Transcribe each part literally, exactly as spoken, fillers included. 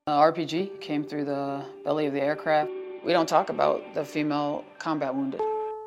The R P G came through the belly of the aircraft. We don't talk about the female combat wounded.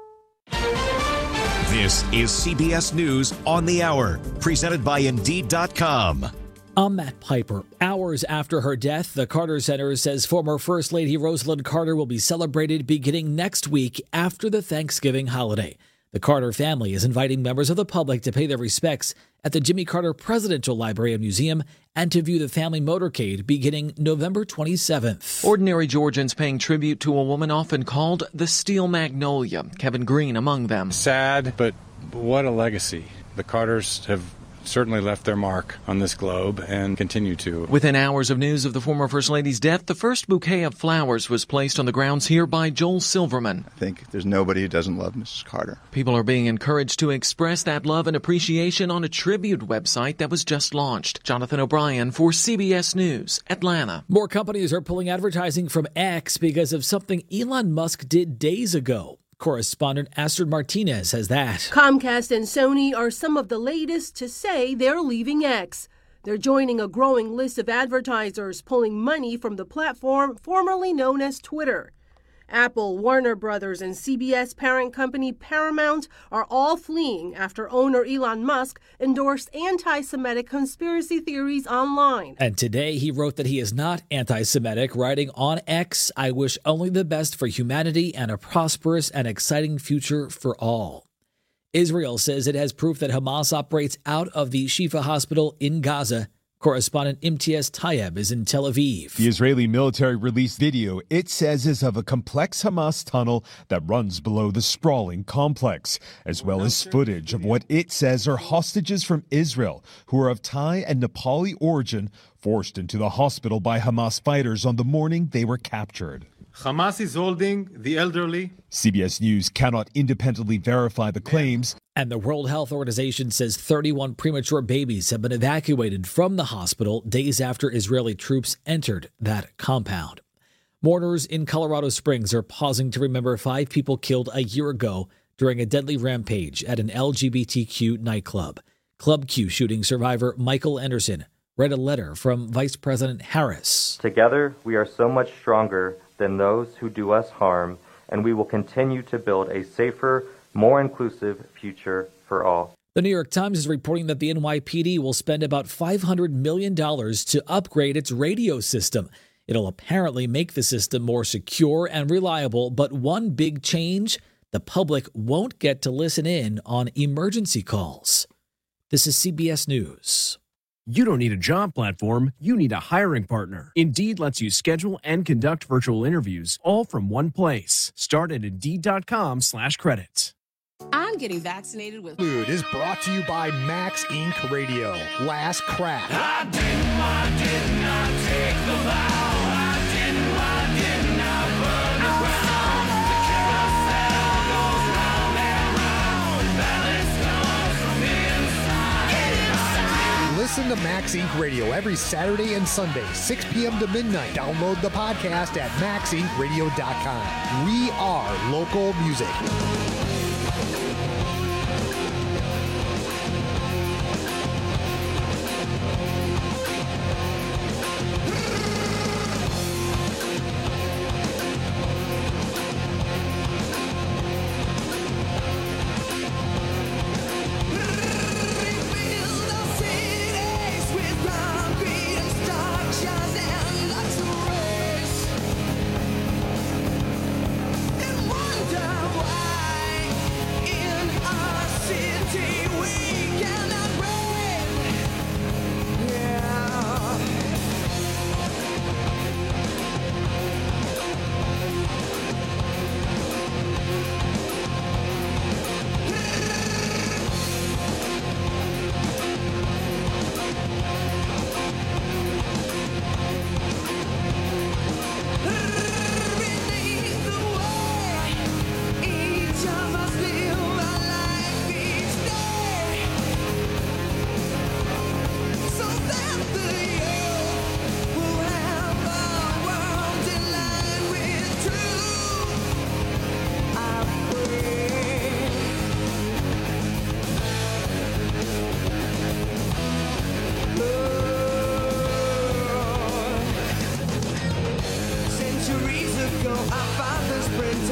This is C B S News on the Hour, presented by Indeed dot com. I'm Matt Piper. Hours after her death, the Carter Center says former First Lady Rosalynn Carter will be celebrated beginning next week after the Thanksgiving holiday. The Carter family is inviting members of the public to pay their respects at the Jimmy Carter Presidential Library and Museum and to view the family motorcade beginning November twenty-seventh. Ordinary Georgians paying tribute to a woman often called the Steel Magnolia, Kevin Green among them. Sad, but what a legacy. The Carters have certainly left their mark on this globe and continue to. Within hours of news of the former First Lady's death, the first bouquet of flowers was placed on the grounds here by Joel Silverman. I think there's nobody who doesn't love Missus Carter. People are being encouraged to express that love and appreciation on a tribute website that was just launched. Jonathan O'Brien for C B S News, Atlanta. More companies are pulling advertising from X because of something Elon Musk did days ago. Correspondent Astrid Martinez has that. Comcast and Sony are some of the latest to say they're leaving X. They're joining a growing list of advertisers pulling money from the platform formerly known as Twitter. Apple, Warner Brothers, and C B S parent company Paramount are all fleeing after owner Elon Musk endorsed anti-Semitic conspiracy theories online. And today he wrote that he is not anti-Semitic, writing on X, "I wish only the best for humanity and a prosperous and exciting future for all." Israel says it has proof that Hamas operates out of the Shifa hospital in Gaza. Correspondent Imtiaz Tayeb is in Tel Aviv. The Israeli military released video it says is of a complex Hamas tunnel that runs below the sprawling complex, as well as footage of what it says are hostages from Israel who are of Thai and Nepali origin forced into the hospital by Hamas fighters on the morning they were captured. Hamas is holding the elderly. C B S News cannot independently verify the claims. And the World Health Organization says thirty-one premature babies have been evacuated from the hospital days after Israeli troops entered that compound. Mourners in Colorado Springs are pausing to remember five people killed a year ago during a deadly rampage at an L G B T Q nightclub. Club Q shooting survivor Michael Anderson read a letter from Vice President Harris. Together, we are so much stronger than those who do us harm, and we will continue to build a safer, more inclusive future for all. The New York Times is reporting that the N Y P D will spend about five hundred million dollars to upgrade its radio system. It'll apparently make the system more secure and reliable, but one big change, the public won't get to listen in on emergency calls. This is C B S News. You don't need a job platform, you need a hiring partner. Indeed lets you schedule and conduct virtual interviews all from one place. Start at Indeed.com slash credits. I'm getting vaccinated with Food is brought to you by Max Incorporated. Radio. Last crack. I didn't, I did not take the vow. I didn't, I did not burn the ground. The carousel goes round and round. Balance comes from inside. Get inside. Listen to Max Incorporated. Radio every Saturday and Sunday, six p.m. to midnight. Download the podcast at Max Inc Radio dot com. We are local music.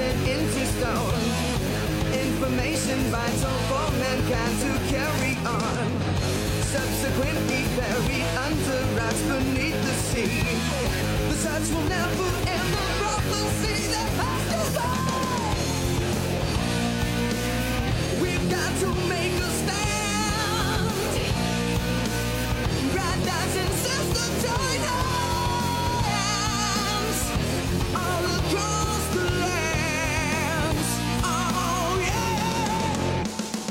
an empty stone. Information vital for mankind to carry on. Subsequently buried under rocks beneath the sea. The touch will never end the prophecy that has to go. We've got to make a stand. Brothers and sisters, join hands all across the lands. Oh yeah.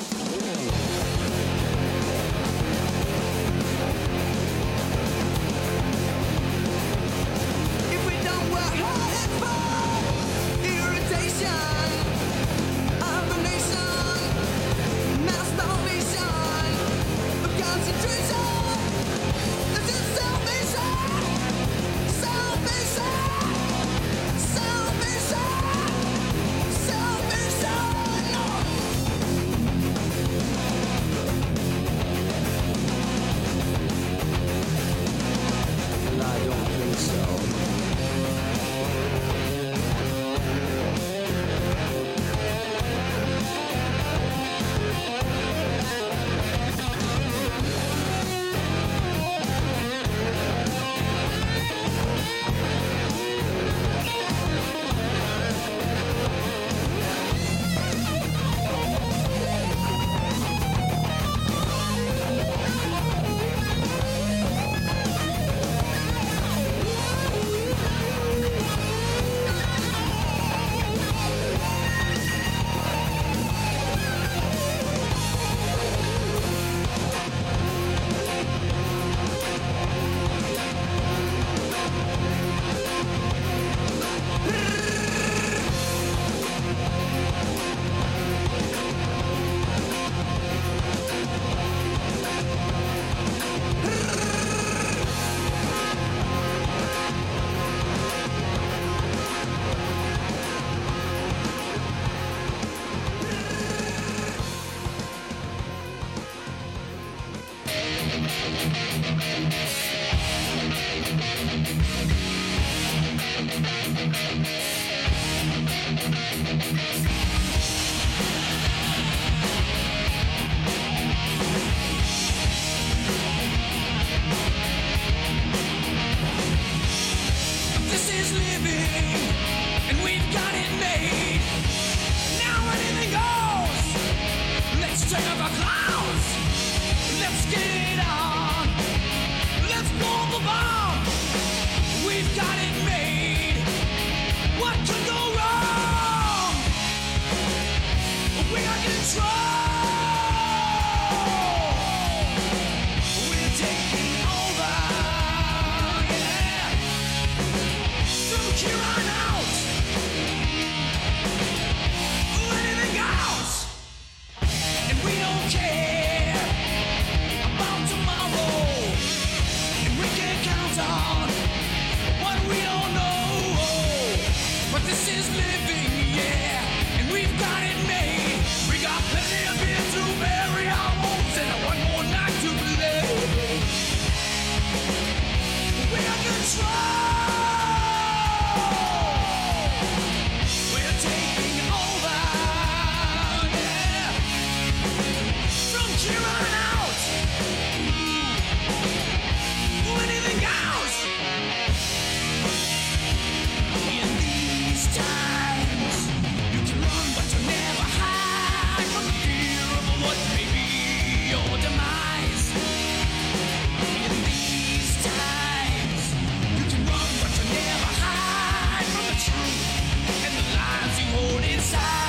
If we don't work hard and fall, irritation of the nation, mass starvation of concentration. This is salvation, salvation, salvation, salvation. I don't think so. This is living, and we've got it made. Now anything goes. Let's take off our clothes. Let's get it on. Let's blow the bomb. We've got it made. What could go wrong? We are control. We're taking over. Yeah. From here on out, anything goes, and we don't care about tomorrow, and we can count on what we don't know. But this is living, yeah, and we've got it made. We got plenty of beer to bury our wounds and one more night to play. We are control. We're taking over, yeah. From here on out, anything goes. In these times, you can run, but you never hide from the fear of what may be your demise. In these times, you can run, but you never hide from the truth and the lies you hold inside.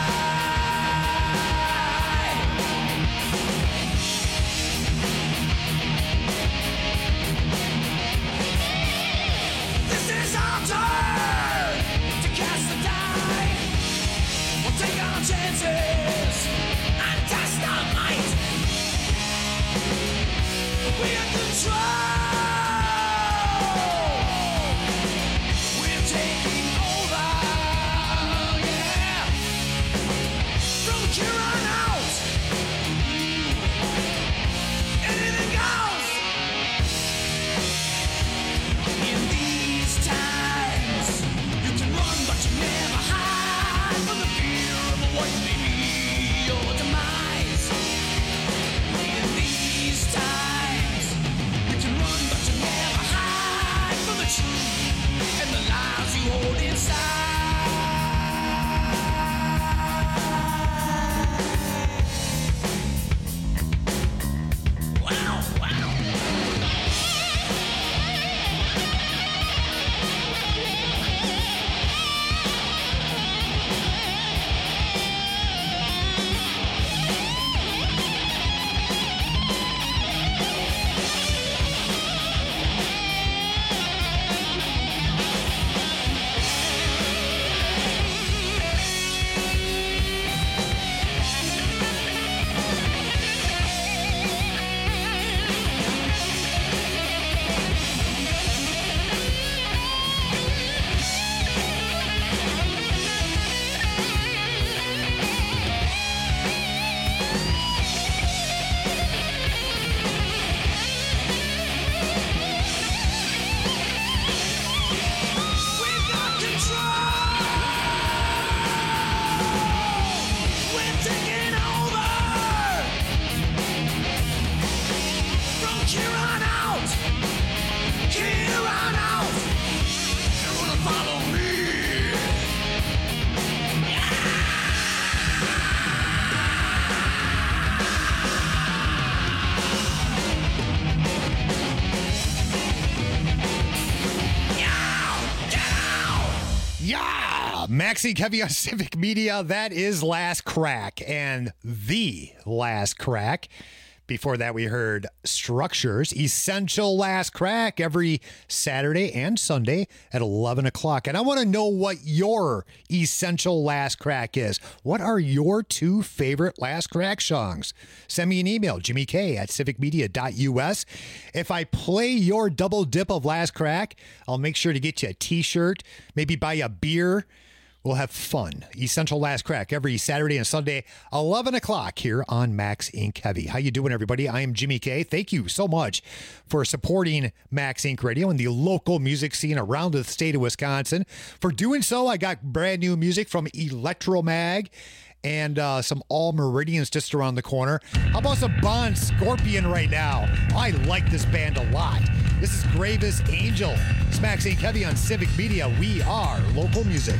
This is our turn to cast the die. We'll take our chances and test our might. We are control. We're taking over, yeah. From here on out, anything goes. In these times, you can run, but you never hide. out and the lies you hold inside. Maxine Kevy on Civic Media. That is Last Crack and the Last Crack. Before that, we heard Structures, Essential Last Crack, every Saturday and Sunday at eleven o'clock. And I want to know what your Essential Last Crack is. What are your two favorite Last Crack songs? Send me an email, Jimmy K at civic media dot U S. If I play your double dip of Last Crack, I'll make sure to get you a t-shirt, maybe buy you a beer. We'll have fun. Essential Last Crack every Saturday and Sunday, eleven o'clock here on Max Inc Heavy. How you doing, everybody? I am Jimmy K. Thank you so much for supporting Max Inc Radio and the local music scene around the state of Wisconsin. For doing so, I got brand new music from Electromag and uh, some All Meridians just around the corner. How about some Bon Scorpion right now? I like this band a lot. This is Gravis Angel. It's Max Inc Heavy on Civic Media. We are local music.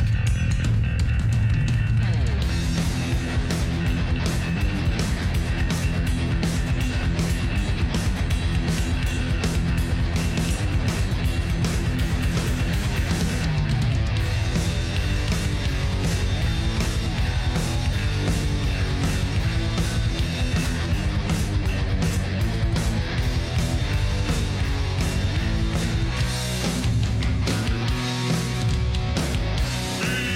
Be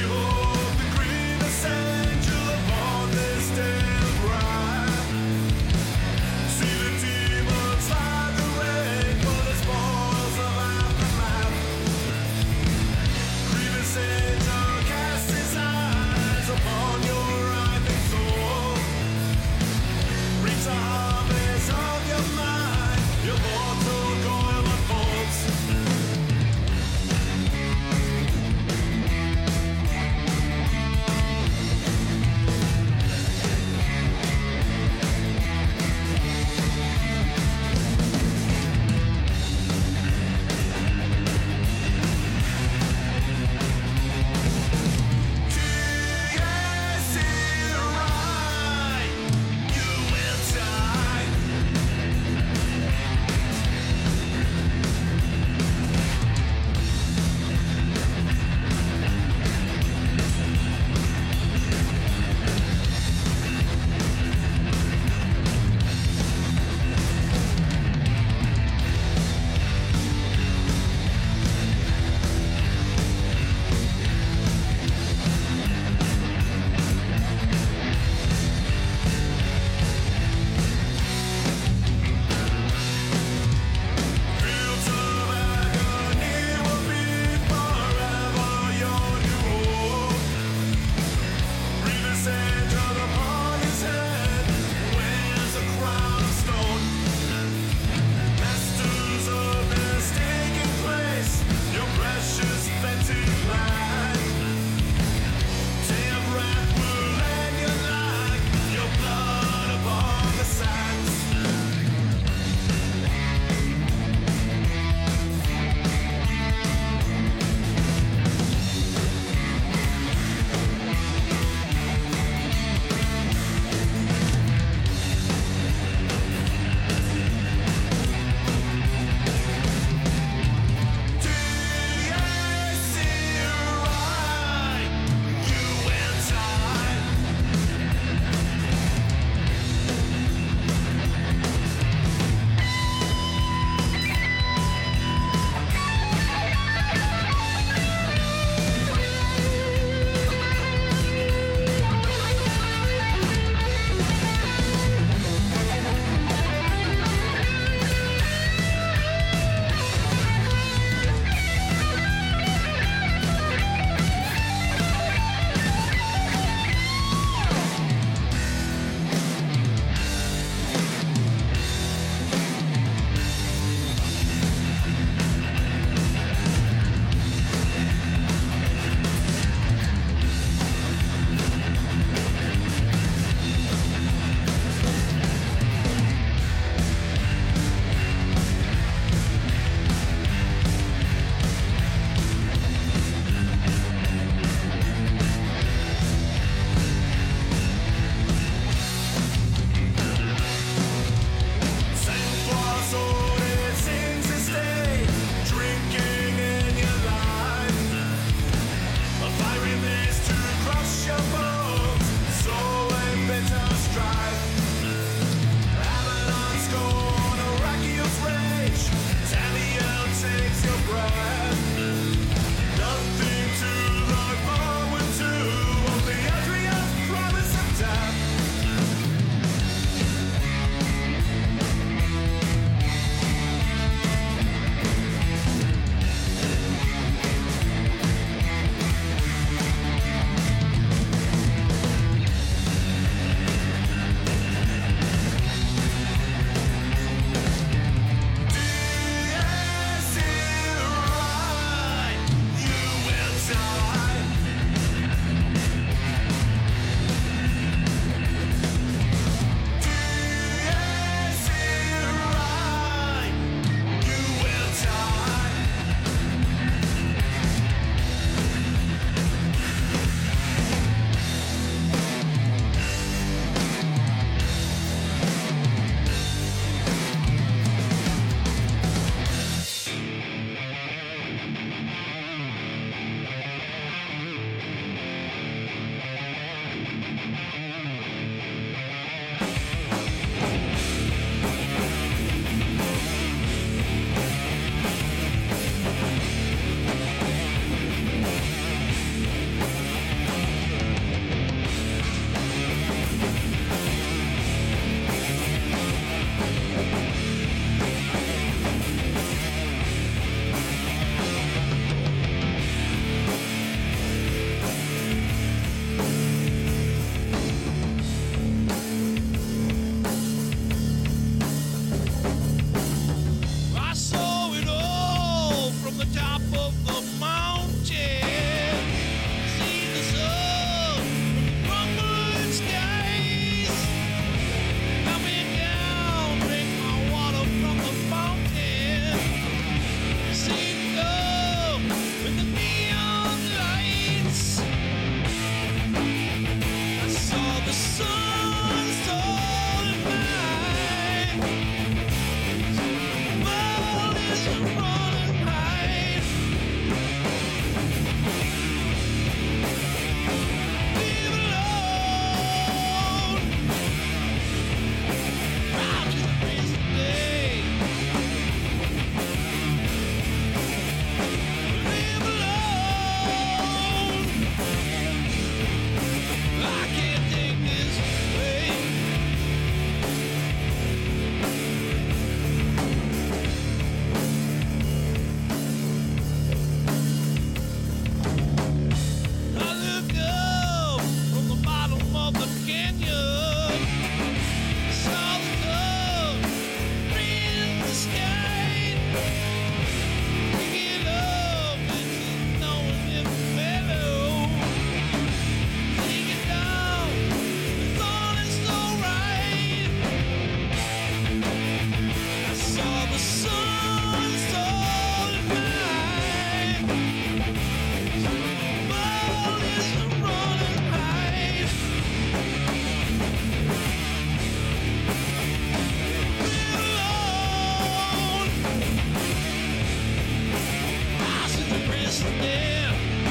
listening.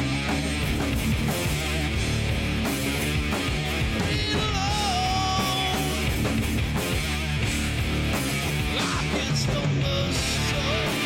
Leave alone. Like it's the mustard.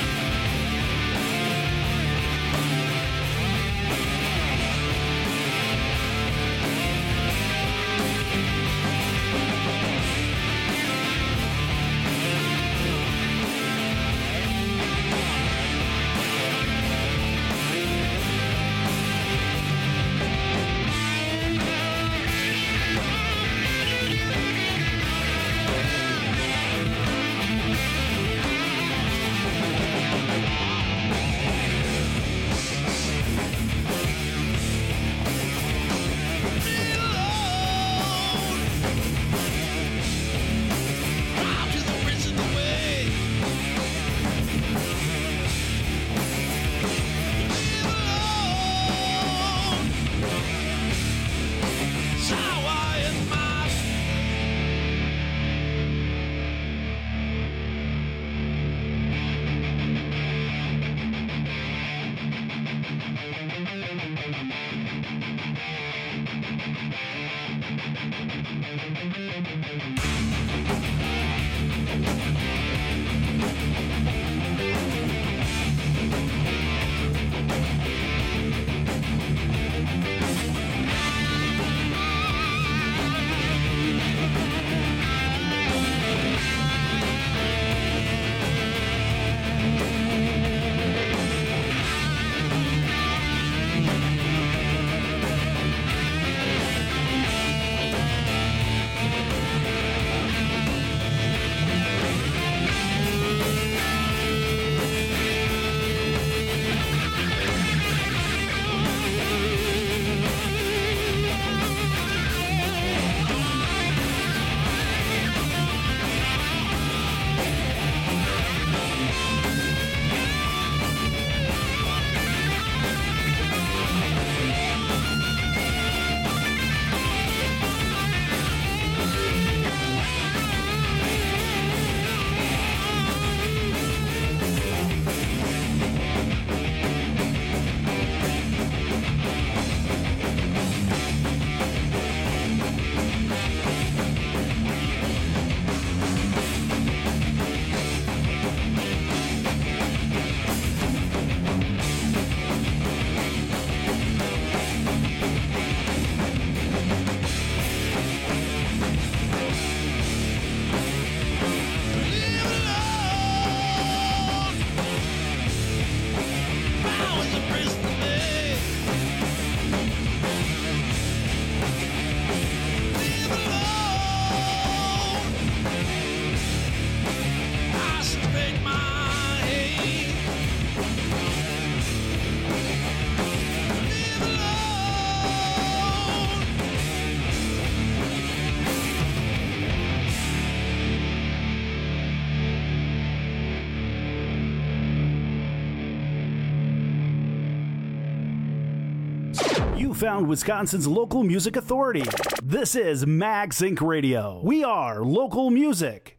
You found Wisconsin's local music authority. This is Mag Sync Radio. We are local music.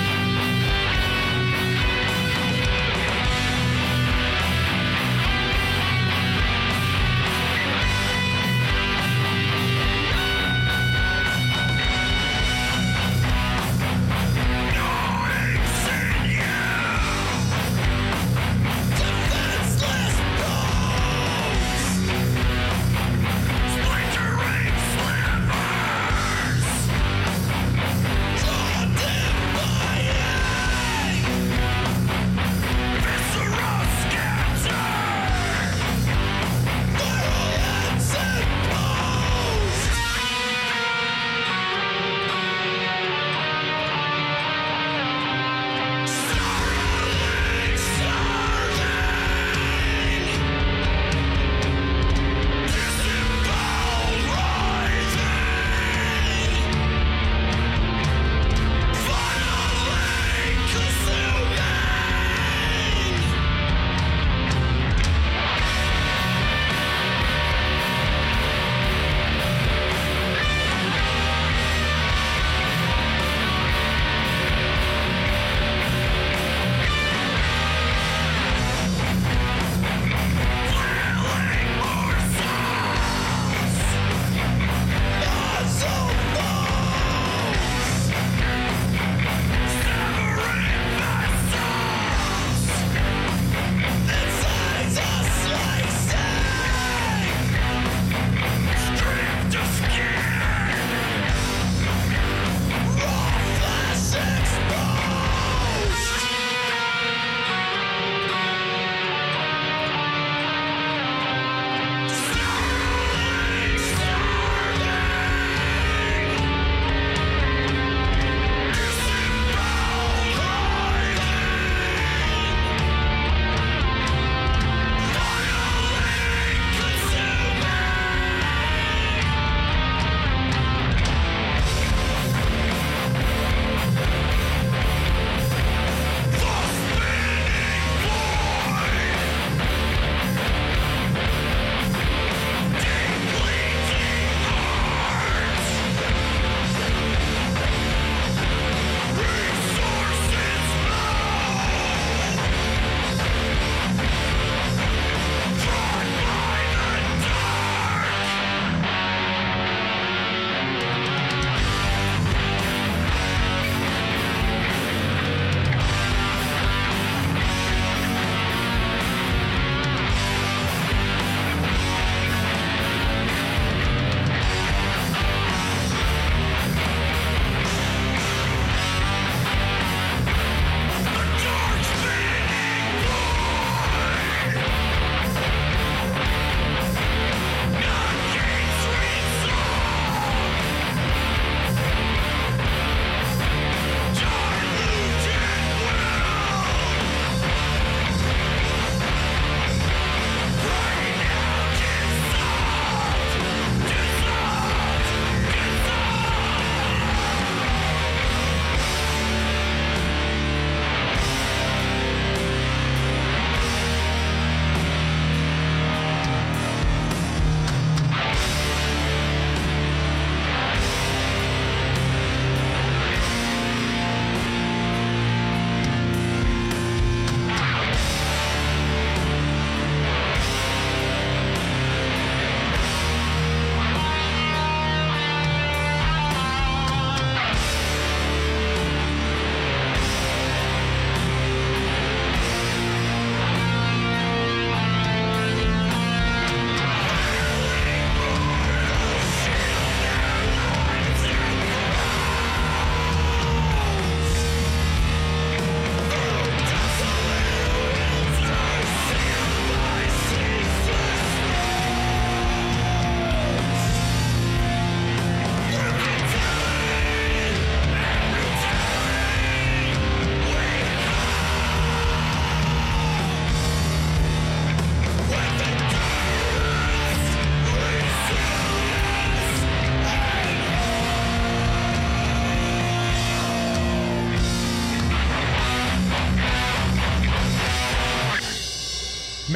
Thank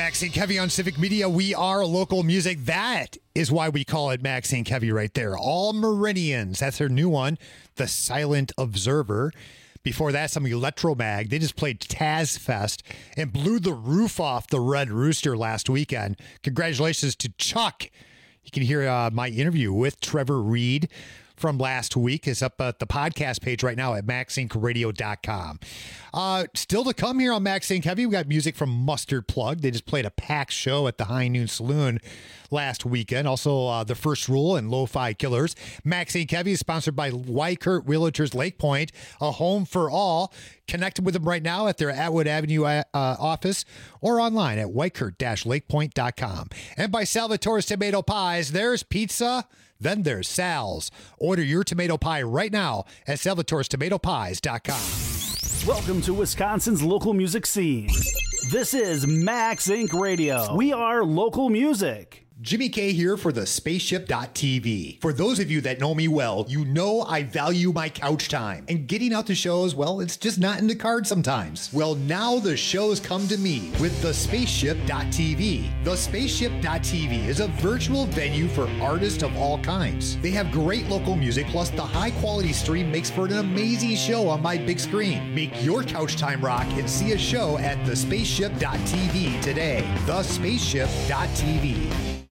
Maxine Kevy on Civic Media. We are local music. That is why we call it Maxine Kevy right there. All Meridians. That's her new one, The Silent Observer. Before that, some Electromag. They just played Taz Fest and blew the roof off the Red Rooster last weekend. Congratulations to Chuck. You can hear uh, my interview with Trevor Reed from last week. Is up at the podcast page right now at max inc radio dot com. Uh, still to come here on Max Inc Heavy, we got music from Mustard Plug. They just played a packed show at the High Noon Saloon last weekend. Also, uh, The First Rule and Lo-Fi Killers. Max Inc Heavy is sponsored by Weichert Realtors Lake Point, a home for all. Connect with them right now at their Atwood Avenue uh, office or online at weichert dash lake point dot com. And by Salvatore's Tomato Pies. There's pizza, then there's Sal's. Order your tomato pie right now at salvatores tomato pies dot com. Welcome to Wisconsin's local music scene. This is Max Inc Radio. We are local music. Jimmy K here for the spaceship dot t v. For those of you that know me well, you know I value my couch time. And getting out to shows, well, it's just not in the cards sometimes. Well, now the shows come to me with the spaceship dot t v. The spaceship dot t v is a virtual venue for artists of all kinds. They have great local music, plus the high quality stream makes for an amazing show on my big screen. Make your couch time rock and see a show at the spaceship dot t v today. the spaceship dot t v.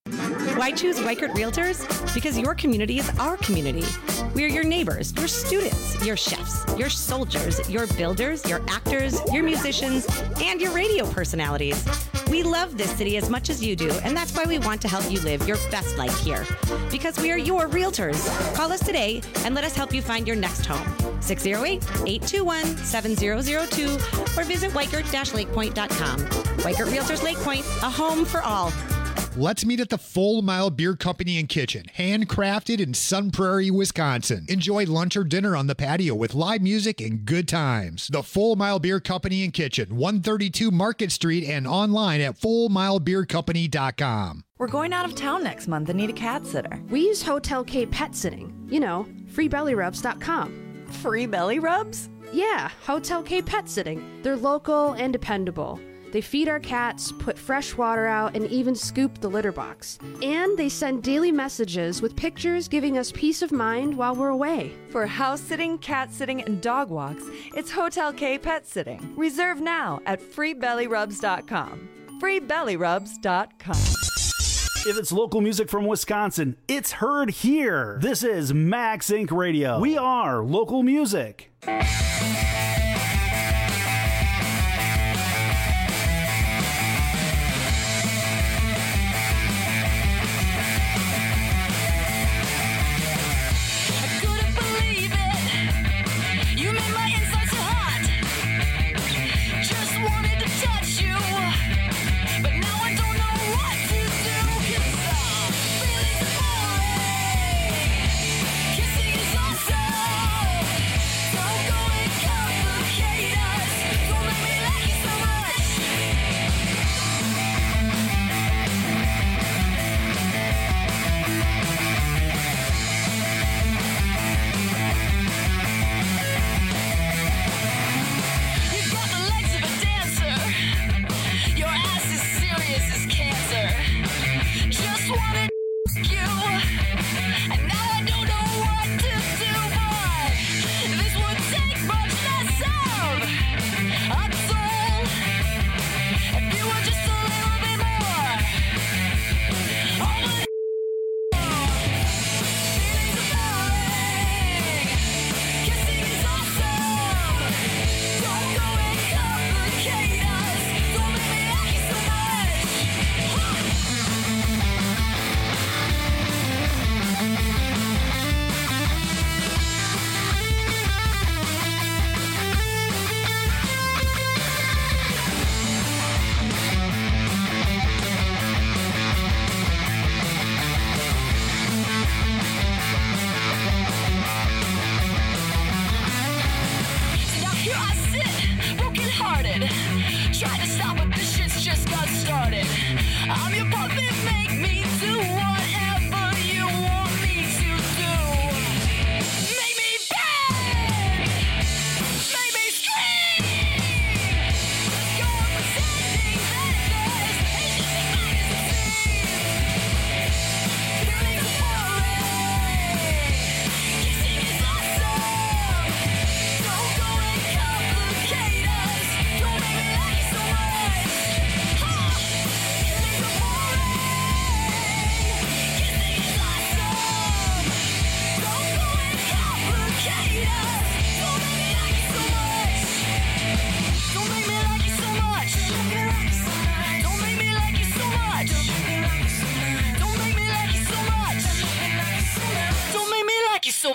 Why choose Weichert Realtors? Because your community is our community. We are your neighbors, your students, your chefs, your soldiers, your builders, your actors, your musicians, and your radio personalities. We love this city as much as you do, and that's why we want to help you live your best life here. Because we are your realtors. Call us today and let us help you find your next home. six oh eight, eight two one, seven oh oh two or visit weichert dash lake point dot com. Weichert Realtors Lake Point, a home for all. Let's meet at the Full Mile Beer Company and Kitchen, handcrafted in Sun Prairie, Wisconsin. Enjoy lunch or dinner on the patio with live music and good times. The Full Mile Beer Company and Kitchen, one thirty-two Market Street, and online at full mile beer company dot com. We're going out of town next month and need a cat sitter. We use Hotel K Pet Sitting. You know, free belly rubs dot com. Free belly rubs? Yeah, Hotel K Pet Sitting. They're local and dependable. They feed our cats, put fresh water out, and even scoop the litter box. And they send daily messages with pictures giving us peace of mind while we're away. For house sitting, cat sitting, and dog walks, it's Hotel K Pet Sitting. Reserve now at free belly rubs dot com. free belly rubs dot com. If it's local music from Wisconsin, it's heard here. This is Max Inc Radio. We are local music.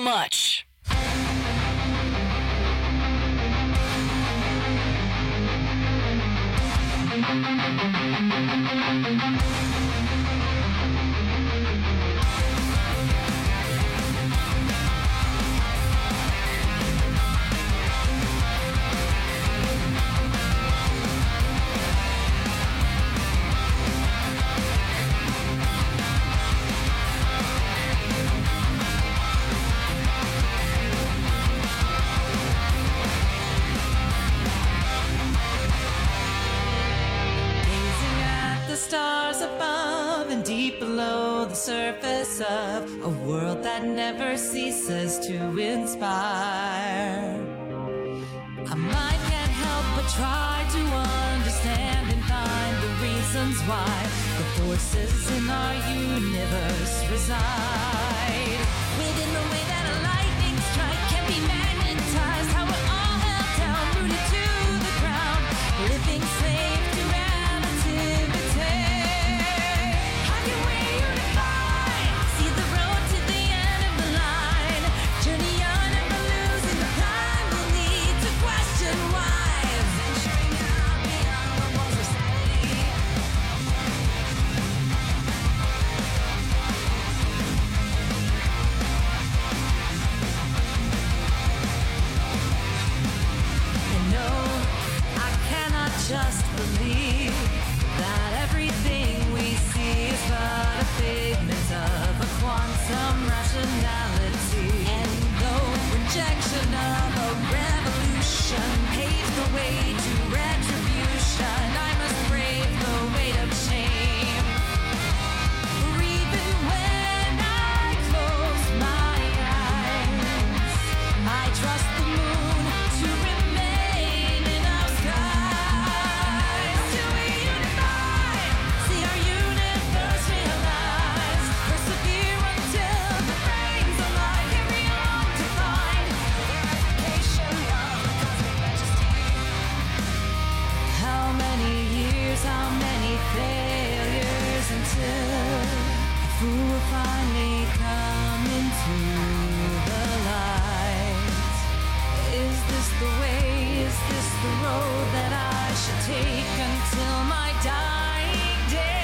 much. Stars above and deep below the surface of a world that never ceases to inspire. A mind can't help but try to understand and find the reasons why the forces in our universe reside. Within the way that a lightning strike can be magnetized, how we're all held down, rooted to the ground, living slave to relativity. Just believe that everything we see is but a figment of a quantum rationality. And no rejection of a revolution paves the way to retribution. I must brave the weight of shame. For even when I close my eyes, I trust the moon to remain in our sky. How many failures until the fool will finally come into the light? Is this the way, is this the road that I should take until my dying day?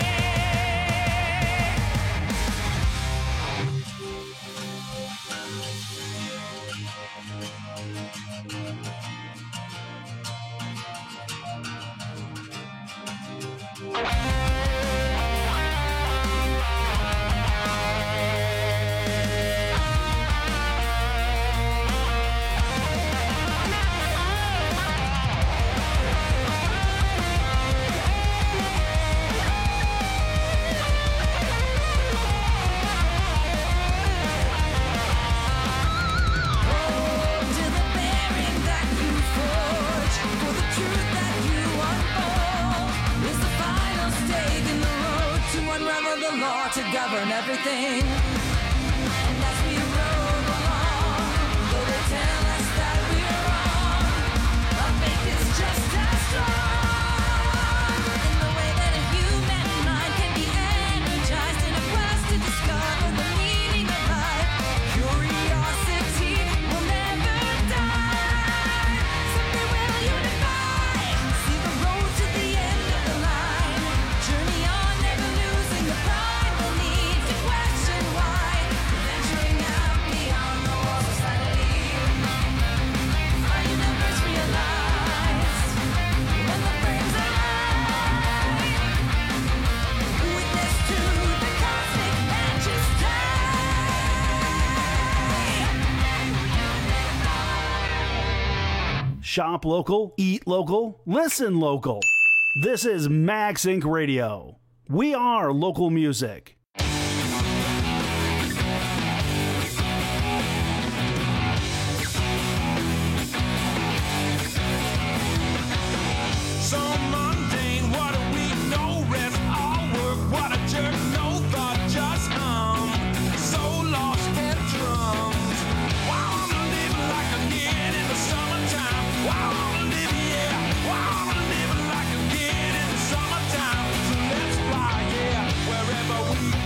To govern everything. And as we roll along, though they tell us that we're wrong, our faith is just as strong. In the way that a human mind can be energized in a quest to discover the meaning of life. Curiosity will never die. Someday we'll unify, see the road to the end of the line. Journey on, never losing the pride. Shop local, eat local, listen local. This is Max Inc Radio. We are local music. Wherever we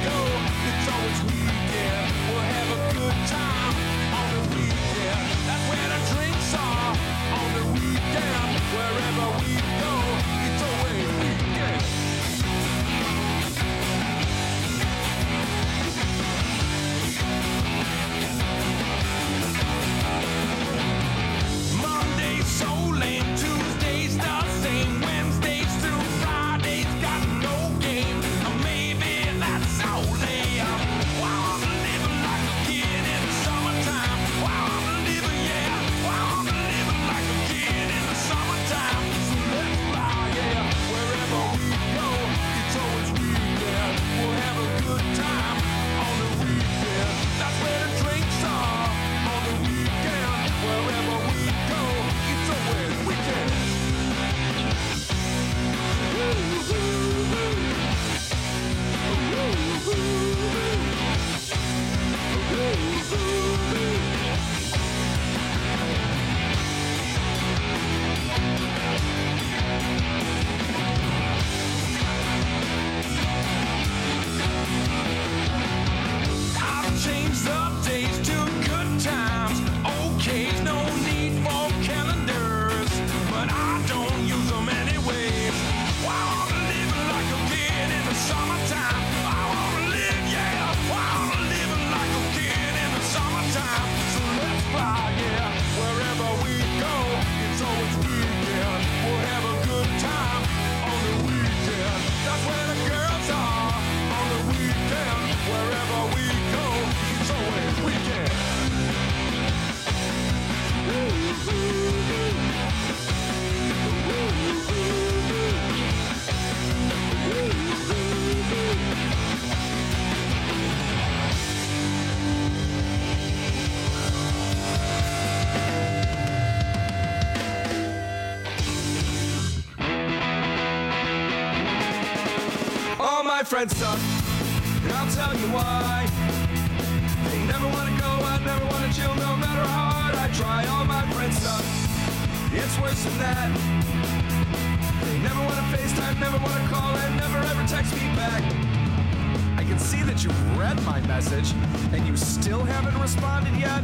friends suck, and I'll tell you why. They never want to go out, never want to chill, no matter how hard I try. All my friends suck, it's worse than that. They never want to FaceTime, never want to call, and never ever text me back. I can see that you've read my message, and you still haven't responded yet.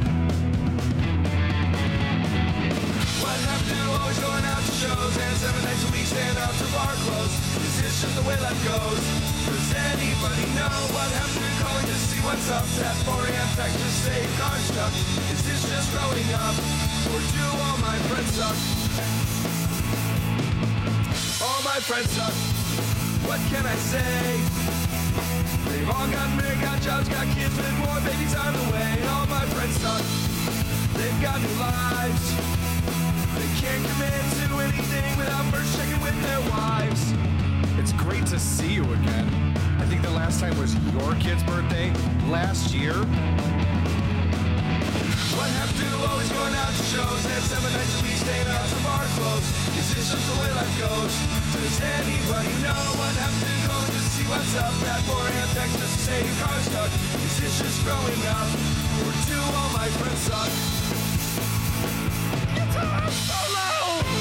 What happened to always going out to shows and seven nights a week staying out till bar close? Is this just the way life goes? Does anybody know what happened to calling to see what's up? That four a.m. text to say car stuck. Is this just growing up? Or do all my friends suck? All my friends suck. What can I say? They've all got married, got jobs, got kids, and more babies on the way. All my friends suck. They've got new lives. They can't commit to anything without first checking with their wives. It's great to see you again. I think the last time was your kid's birthday last year. What happened to always going out to shows and seven nights a week staying out till bar close? Is this just the way life goes? Does anybody know what happened to calling to see what's up? That four a.m. text just to say your car's stuck. Is this just growing up? Or do all my friends suck? Guitar solo!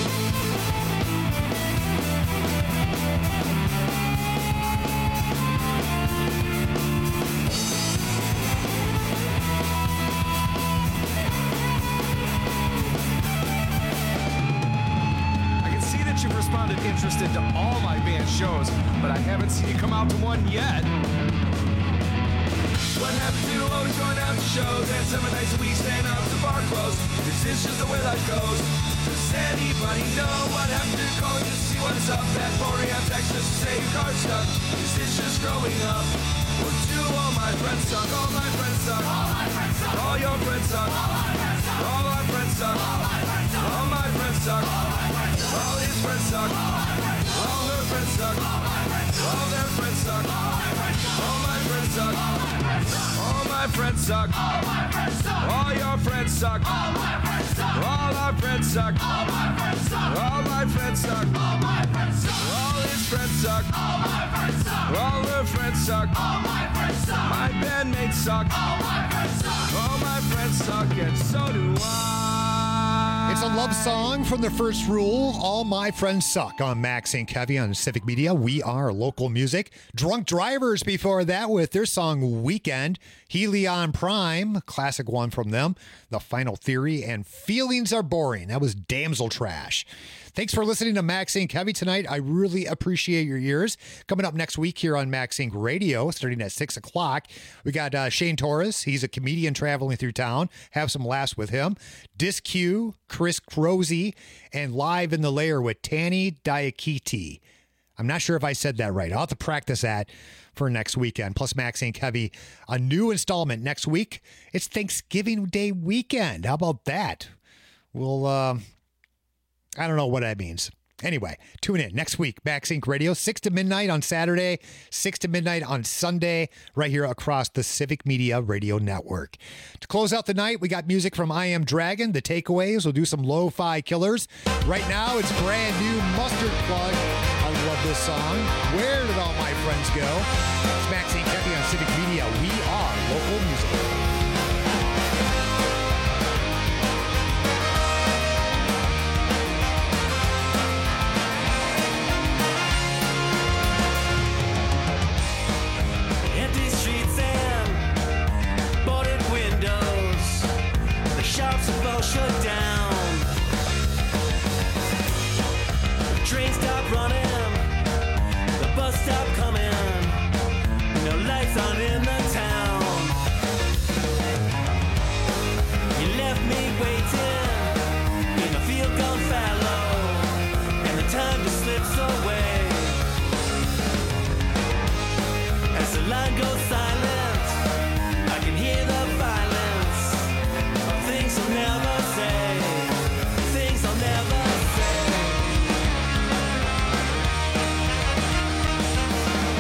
You've responded interested to all my band shows, but I haven't seen you come out to one yet. What happened to always going out to shows and seven nights a week staying out till bar close? Is this just the way life goes? Does anybody know what happened to calling to see what's up? That four a.m. text just to say your car's stuck. Is this just growing up? Or do all my friends suck? All my friends suck. All my friends suck. All your friends suck. All my friends suck. All our friends suck. All my friends suck. All my friends suck. All his friends suck. All her friends suck. All their friends suck. All my friends suck. All my friends suck. All your friends suck. All our friends suck. All my friends suck. All his friends suck. All her friends suck. My bandmates suck. All my friends suck, and so do I. It's a love song from the First Rule, All My Friends Suck, on Max and Kevy on Civic Media. We are local music. Drunk Drivers before that with their song Weekend. Helion Prime, classic one from them. The Final Theory and Feelings Are Boring. That was Damsel Trash. Thanks for listening to Max Inc Heavy tonight. I really appreciate your ears. Coming up next week here on Max Inc Radio, starting at six o'clock, we got uh, Shane Torres. He's a comedian traveling through town. Have some laughs with him. Disc Q, Chris Crozy, and Live in the Lair with Tanny Diakiti. I'm not sure if I said that right. I'll have to practice that for next weekend. Plus Max Inc Heavy, a new installment next week. It's Thanksgiving Day weekend. How about that? We'll... Uh, I don't know what that means. Anyway, tune in next week. Max Inc Radio, six to midnight on Saturday, six to midnight on Sunday, right here across the Civic Media Radio Network. To close out the night, we got music from I Am Dragon, The Takeaways. We'll do some lo-fi killers. Right now, it's brand new Mustard Plug. I love this song. Where did all my friends go? It's Max Inc Heavy on Civic Media. We are local music. Shops have all shut down. The train stopped running. The bus stopped coming. No lights on in the town. You left me waiting in a field gone fallow, and the time just slips away. As the line goes silent, I can hear the violence. Things I'll never say, things I'll never say.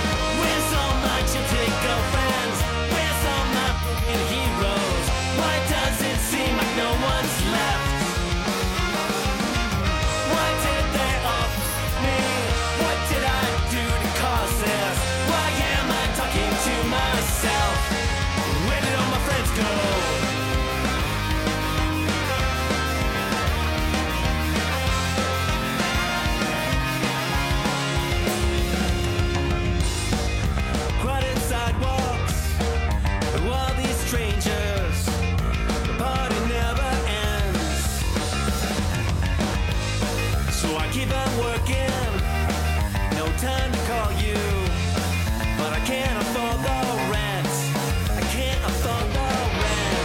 again. No time to call you, but I can't afford the rent. I can't afford the rent.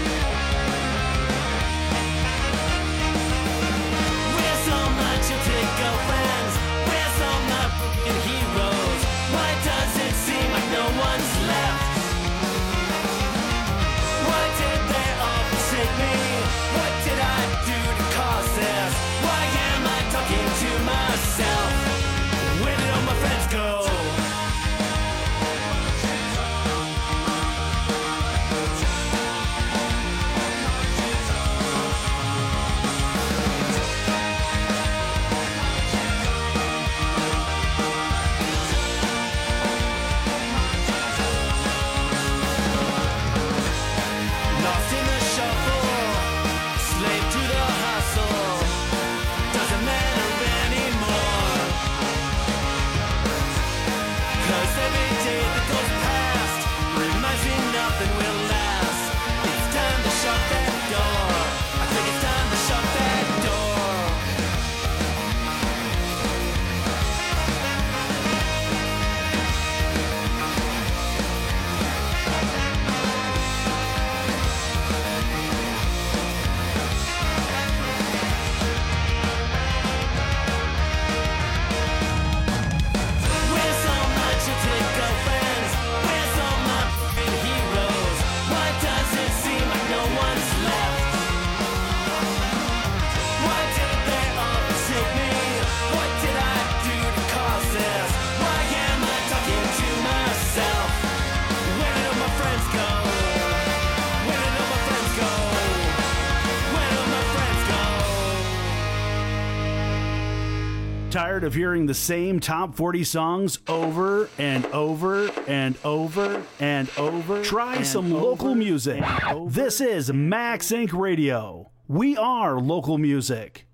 We're so much to take girlfriends. We're so much in heroes. Why does it seem like no one's left? Why did they all forsake me? What did I do to cause this? Why am I talking to myself? Where did all my friends go? Lost in the shuffle, slave to the hustle. Doesn't matter anymore. 'Cause every day that goes past reminds me nothing will last. It's time to shut that door. I think it's time to shut that door. We're so much to take girlfriends. We're so much in heroes. Why does it seem like no one's left? Why did they all forsake me? What did I do to cause this? Why am I talking to myself? Where did all my friends go? Where did all my friends go? Where did all my friends go? Tired of hearing the same top forty songs over and over and over and over? Try and some local over music. This is Max Inc Radio. We are local music.